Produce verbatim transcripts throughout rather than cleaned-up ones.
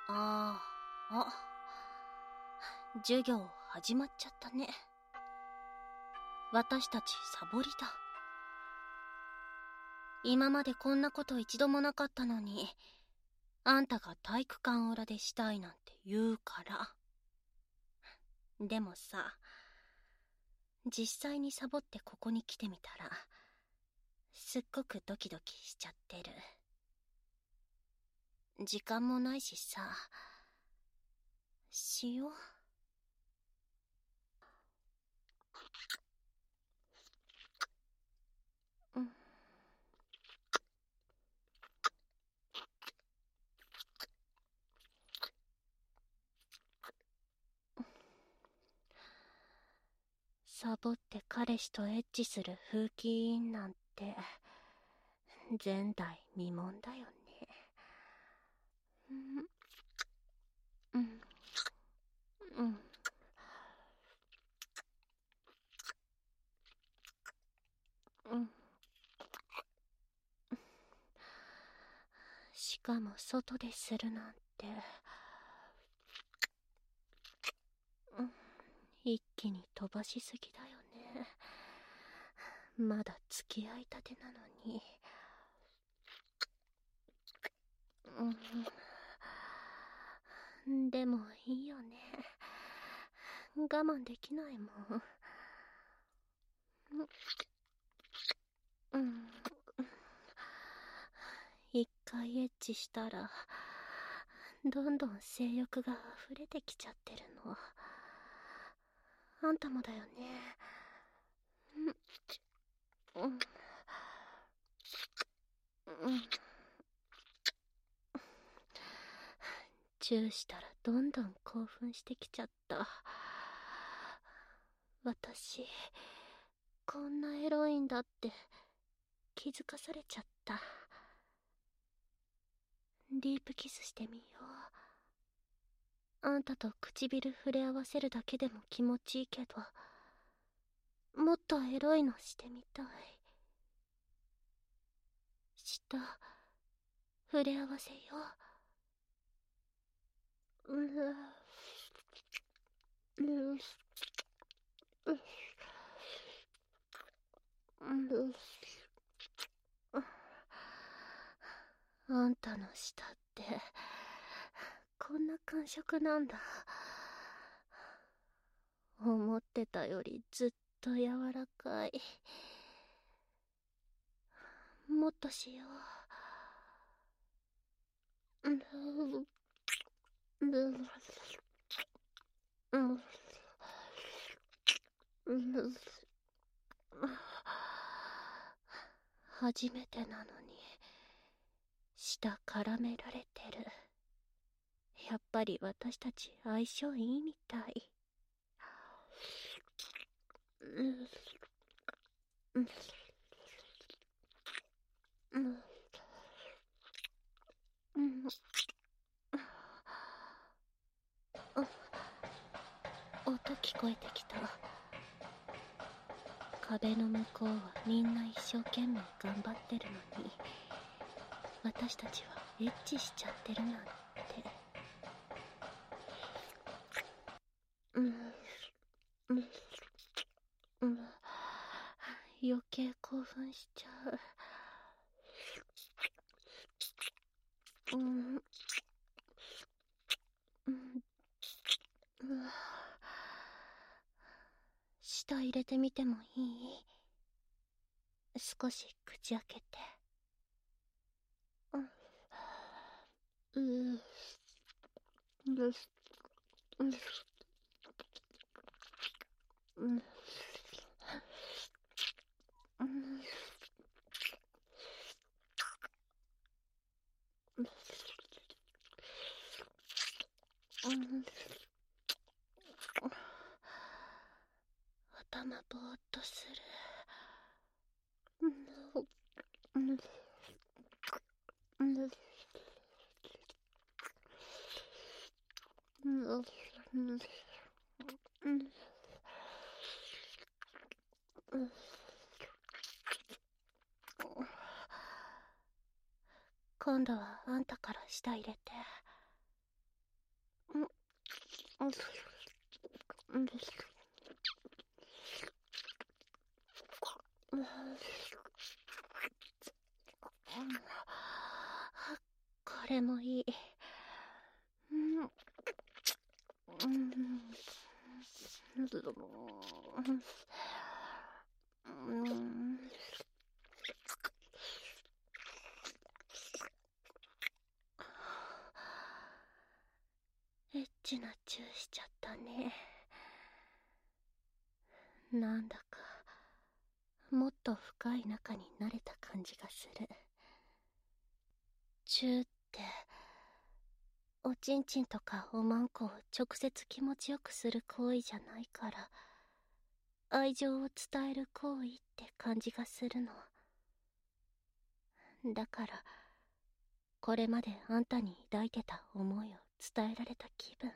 あーあ、授業始まっちゃったね。私たちサボりだ。今までこんなこと一度もなかったのに、あんたが体育館裏でしたいなんて言うから。でもさ、実際にサボってここに来てみたら、すっごくドキドキしちゃってる。時間もないしさ、しよう。うん。サボって彼氏とエッチする風紀委員なんて前代未聞だよね。うんうんうんうんしかも外でするなんて、うん、一気に飛ばしすぎだよね。まだ付き合いたてなのに。うん、でもいいよね。我慢できないもん。うん、一回エッチしたらどんどん性欲が溢れてきちゃってるの。あんたもだよね。うんうんうんチューしたらどんどん興奮してきちゃった。私こんなエロいんだって気づかされちゃった。ディープキスしてみよう。あんたと唇触れ合わせるだけでも気持ちいいけど、もっとエロいのしてみたい。舌触れ合わせよう。ううううあんたの舌ってこんな感触なんだ。思ってたよりずっと柔らかい。もっとしよう。初めてなのに舌絡められてる。やっぱり私たち相性いいみたい。音聞こえてきた。壁の向こうはみんな一生懸命頑張ってるのに、私たちはエッチしちゃってるなんて。うんうんうん余計興奮しちゃう。うんうん舌入れてみてもいい？少し口開けて。うんうううん頭ぼーっとする。今度はあんたから舌入れて。 これもいい。うんエッチなチューしちゃったね。なんだかもっと深い仲になれた感じがする。チューっておちんちんとかおまんこを直接気持ちよくする行為じゃないから、愛情を伝える行為って感じがするの。だからこれまであんたに抱いてた思いを伝えられた気分。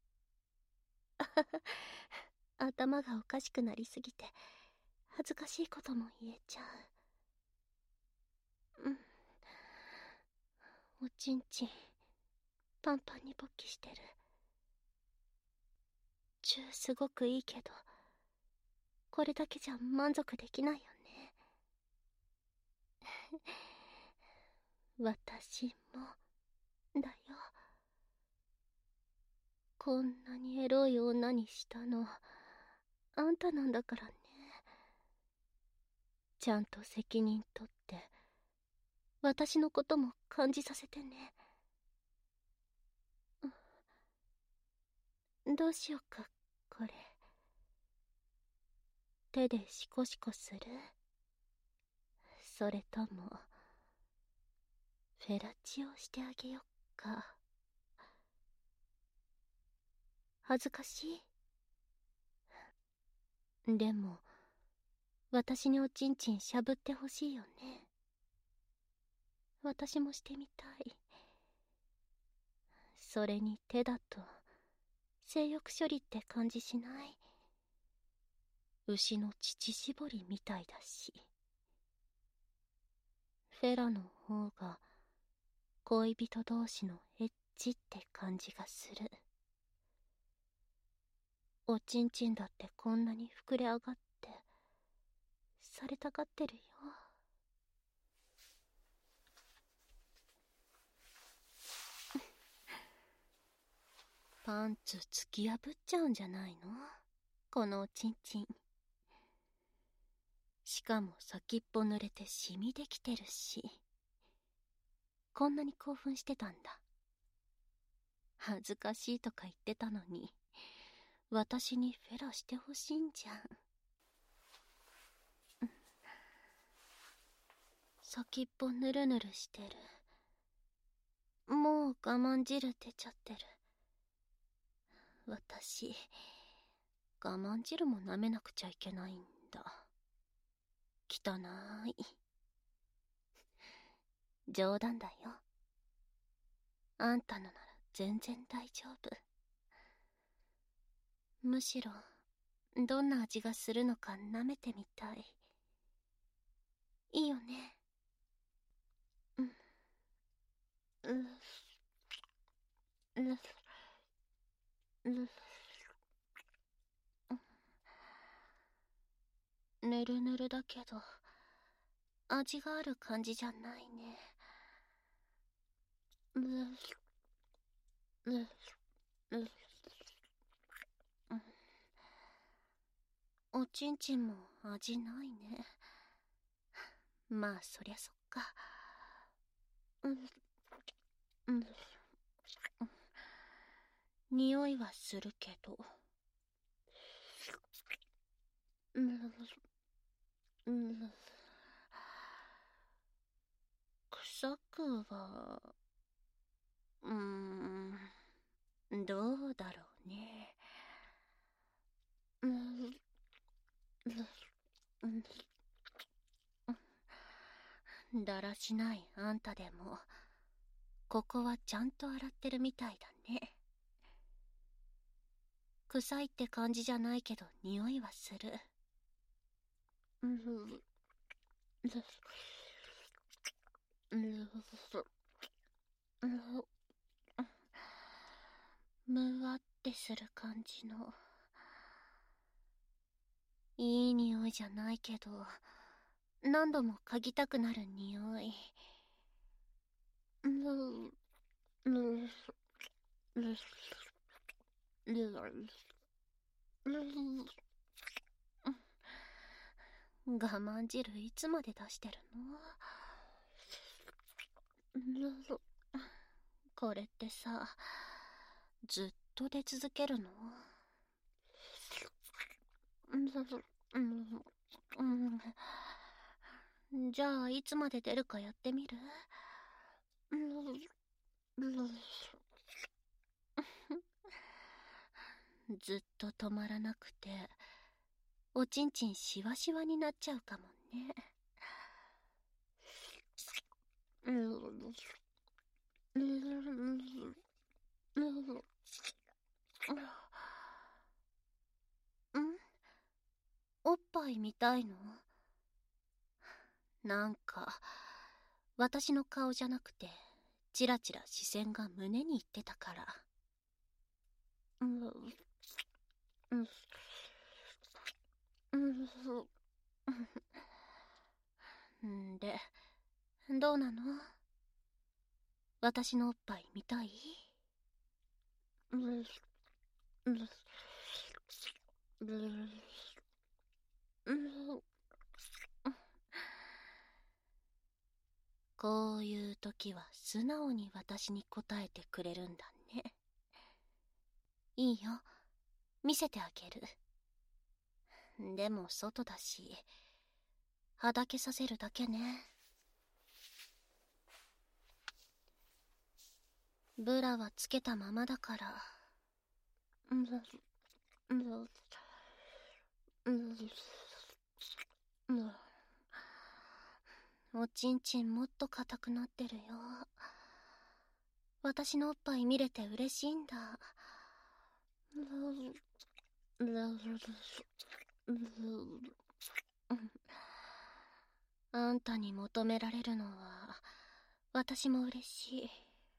頭がおかしくなりすぎて恥ずかしいことも言えちゃう。うん、おちんちんパンパンに勃起してる。チューすごくいいけど、これだけじゃ満足できないよね。私もだよ。こんなにエロい女にしたのあんたなんだからね。ちゃんと責任取って私のことも感じさせてね。どうしようか、これ。手でシコシコする？それともフェラチオしてあげよっか。恥ずかしい？でも私におちんちんしゃぶってほしいよね。私もしてみたい。それに手だと性欲処理って感じしない？牛の乳搾りみたいだし。フェラの方が恋人同士のエッチって感じがする。おちんちんだってこんなに膨れ上がってされたがってるよ。パンツ突き破っちゃうんじゃないの？このおちんちん。しかも先っぽ濡れてシミできてるし。こんなに興奮してたんだ。恥ずかしいとか言ってたのに、私にフェラしてほしいんじゃん。先っぽぬるぬるしてる。もう我慢汁出ちゃってる。私、我慢汁も舐めなくちゃいけないんだ。汚い。冗談だよ。あんたのなら全然大丈夫。むしろどんな味がするのか舐めてみたい。いいよね。うん。うううぬるぬるだけど味がある感じじゃないね。うううおちんちんも味ないね。まあそりゃそっか。うんうん匂いはするけど。うんうん臭くはうーんどうだろうね。うんだらしないあんたでもここはちゃんと洗ってるみたいだね。臭いって感じじゃないけど匂いはする。むわってってする感じの。いい匂いじゃないけど、何度も嗅ぎたくなる匂い。我慢汁いつまで出してるの？これってさ、ずっと出続けるの？じゃあいつまで出るかやってみる？ずっと止まらなくておちんちんしわしわになっちゃうかもね。ん？おっぱい見たいの？なんか私の顔じゃなくてチラチラ視線が胸にいってたから。んで、どうなの？私のおっぱい見たい？こういう時は素直に私に答えてくれるんだね。いいよ、見せてあげる。でも外だし、はだけさせるだけね。ブラはつけたままだから。おちんちんもっと硬くなってるよ。私のおっぱい見れて嬉しいんだ。あんたに求められるのは私も嬉しい。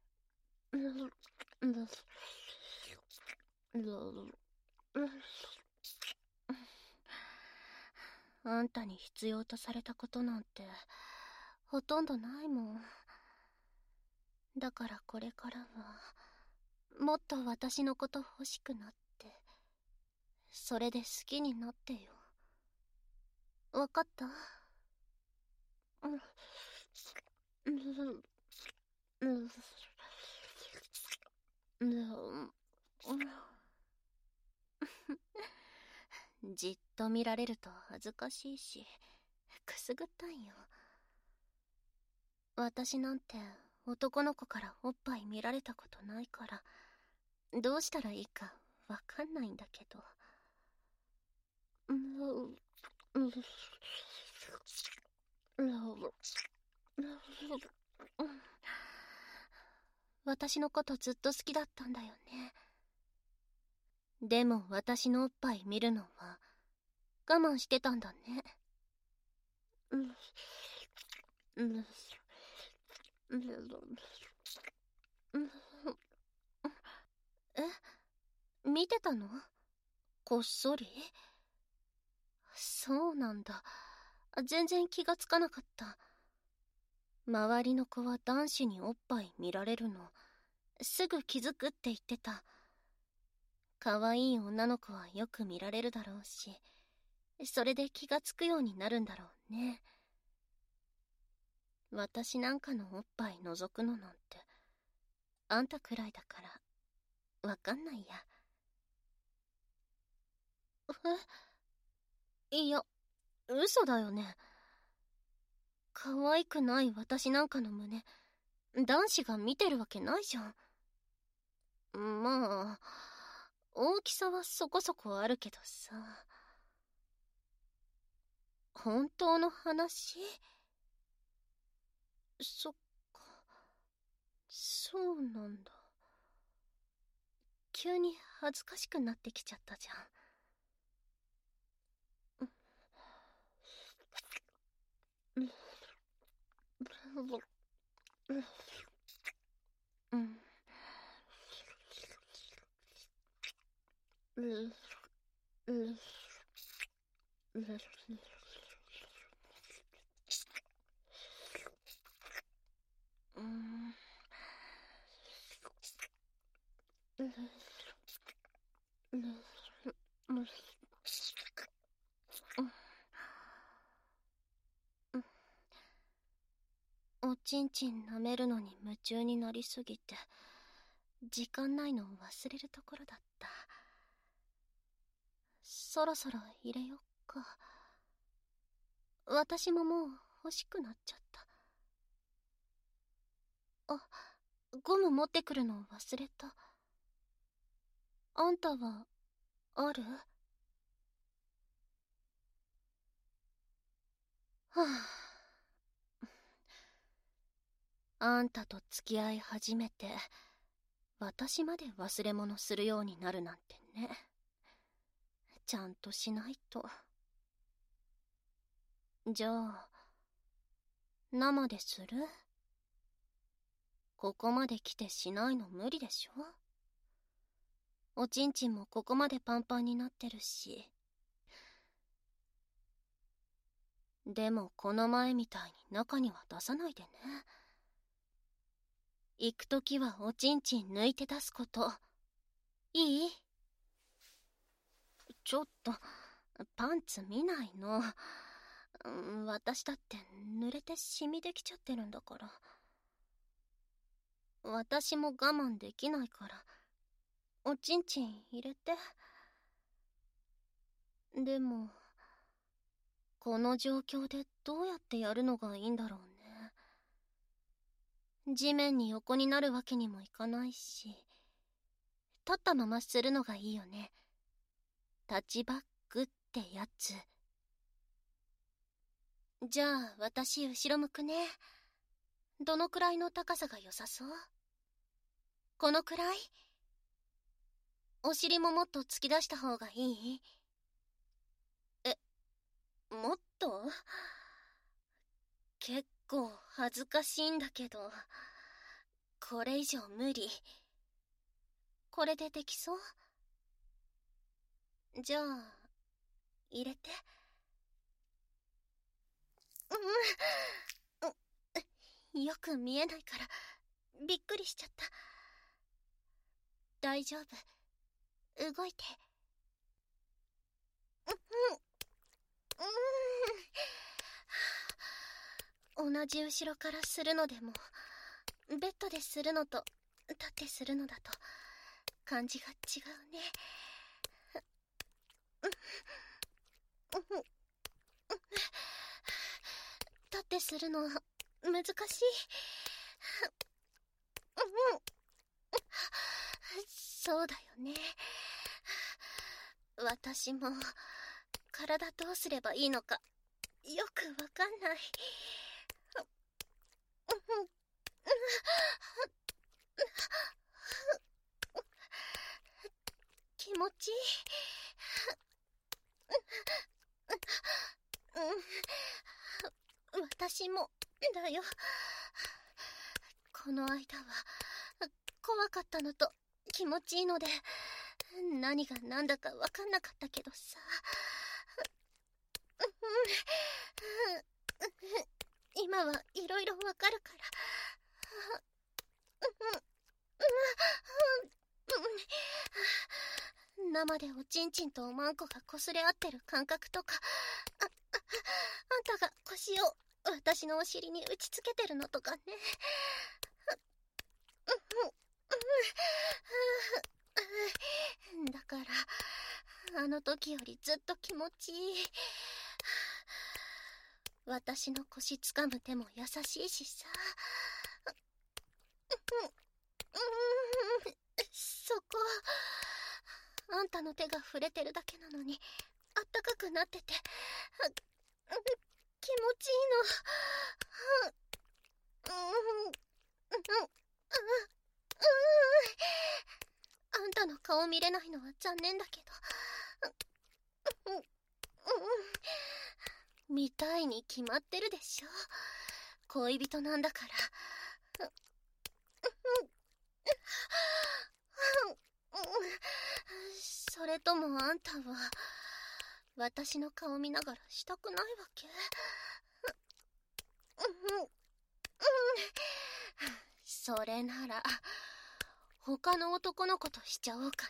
あんたに必要とされたことなんてほとんどないもん。だからこれからはもっと私のこと欲しくなって、それで好きになってよ。わかった？じっと見られると恥ずかしいしくすぐったいよ。私なんて男の子からおっぱい見られたことないから、どうしたらいいかわかんないんだけど。私のことずっと好きだったんだよね。でも私のおっぱい見るのは我慢してたんだね。え、見てたの？こっそり？そうなんだ。全然気がつかなかった。周りの子は男子におっぱい見られるのすぐ気づくって言ってた。可愛い女の子はよく見られるだろうし、それで気がつくようになるんだろうね。私なんかのおっぱい覗くのなんてあんたくらいだからわかんないや。え？いや、嘘だよね。可愛くない私なんかの胸男子が見てるわけないじゃん。まあ大きさはそこそこあるけどさ。本当の話？そっか、そうなんだ。急に恥ずかしくなってきちゃったじゃん。うん。 おちんちん舐めるのに夢中になりすぎて時間ないのを忘れるところだった。そろそろ入れよっか。私ももう欲しくなっちゃった。あ、ゴム持ってくるの忘れた。あんたはある？はあ、あんたと付き合い始めて私まで忘れ物するようになるなんてね。ちゃんとしないと。じゃあ生でする？ここまで来てしないの無理でしょ。おちんちんもここまでパンパンになってるし。でもこの前みたいに中には出さないでね。行くときはおちんちん抜いて出すこと。いい？ちょっとパンツ見ないの。私だって濡れてシミできちゃってるんだから。私も我慢できないからおちんちん入れて。でもこの状況でどうやってやるのがいいんだろうね。地面に横になるわけにもいかないし、立ったままするのがいいよね。タッチバックってやつ。じゃあ私後ろ向くね。どのくらいの高さが良さそう？このくらい？お尻ももっと突き出した方がいい？え、もっと？結構恥ずかしいんだけど、これ以上無理。これでできそう？じゃあ入れて。うん、よく見えないからびっくりしちゃった。大丈夫、動いて。うん、同じ後ろからするのでもベッドでするのと立ってするのだと感じが違うね。立ってするのは難しい。そうだよね。私も体どうすればいいのかよくわかんない。気持ちいい。うん、私もだよ。この間は怖かったのと気持ちいいので何が何だか分かんなかったけどさ。今はいろいろわかるから。生でおちんちんとおまんこが擦れ合ってる感覚とか、あ、あ、あんたが腰を私のお尻に打ちつけてるのとかね。だからあの時よりずっと気持ちいい。私の腰つかむ手も優しいしさ。そこあんたの手が触れてるだけなのにあったかくなってて気持ちいいの。あんたの顔見れないのは残念だけど、見たいに決まってるでしょ。恋人なんだから。それれともあんたは私の顔見ながらしたくないわけ？それなら他の男の子としちゃおうか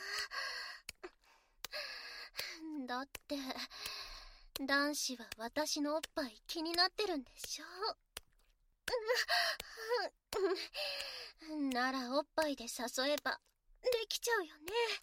な。だって男子は私のおっぱい気になってるんでしょ？ならおっぱいで誘えばできちゃうよね。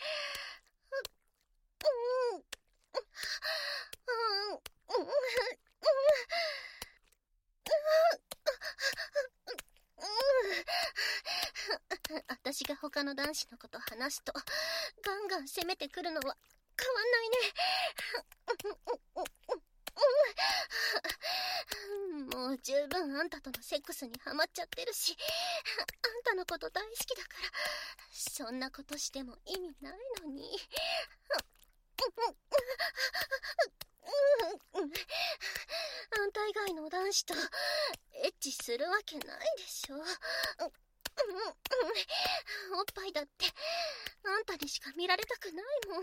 私が他の男子のこと話すとガンガン攻めてくるのは変わんないね。もう十分あんたとのセックスにハマっちゃってるし、あんたのこと大好きだからそんなことしても意味ないのに。あんた以外の男子とエッチするわけないでしょ。おっぱいだってあんたにしか見られたくないもん。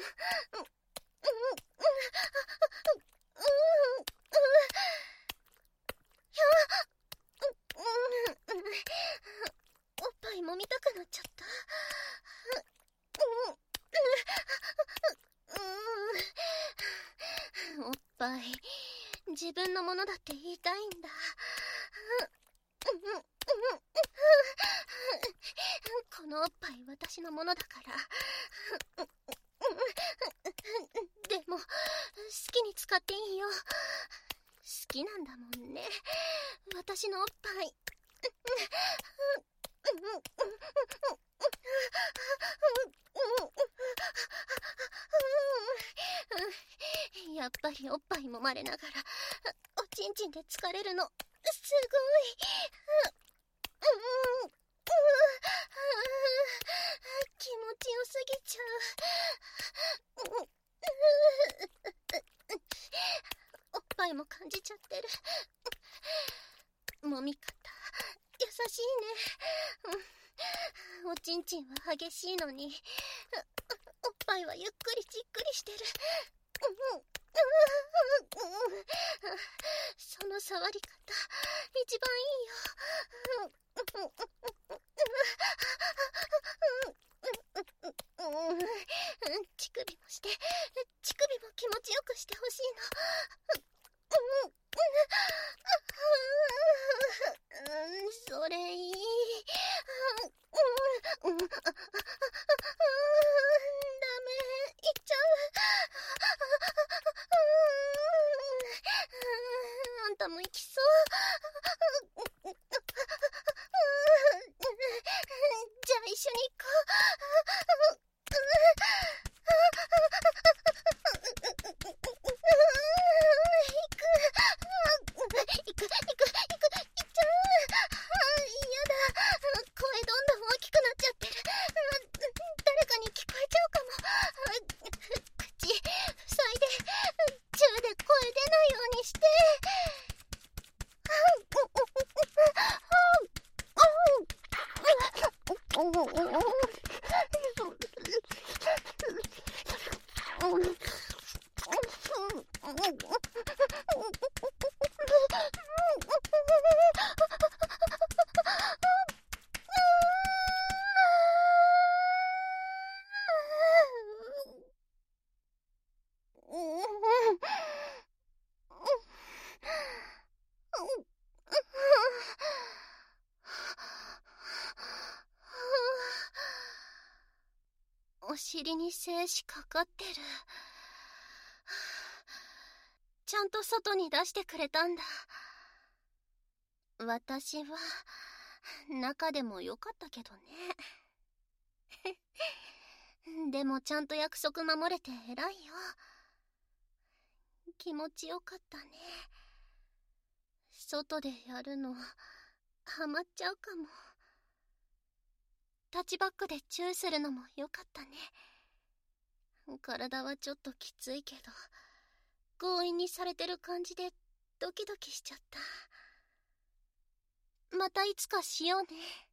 おっぱいも見たくなっちゃった。おっぱい自分のものだって言いたいんだ。このおっぱい私のものだから。でも好きに使っていいよ。好きなんだもんね、私のおっぱい。やっぱりおっぱい揉まれながらおちんちんで疲れるのすごい。気持ちよすぎちゃう。おっぱいも感じちゃってる。揉み方優しいね。おちんちんは激しいのにおっぱいはゆっくりじっくりしてる。その触り方一番いいよ。乳首もして乳首も気持ちよくしてほしいの。それいい。ダメ、いっちゃう。あんたも行きそう。じゃあ一緒に行こう。お尻に精子かかってる。ちゃんと外に出してくれたんだ。私は中でもよかったけどね。でもちゃんと約束守れて偉いよ。気持ちよかったね。外でやるのハマっちゃうかも。タッチバックでチューするのもよかったね。体はちょっときついけど強引にされてる感じでドキドキしちゃった。またいつかしようね。